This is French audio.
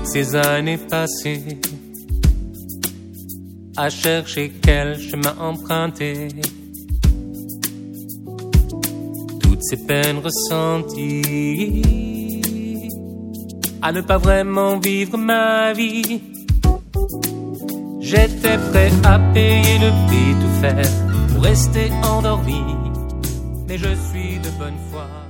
ces années passées à chercher quel chemin emprunter. Toutes ces peines ressenties à ne pas vraiment vivre ma vie. J'étais prêt à payer le prix, tout faire pour rester endormi. Mais je suis de bonne foi.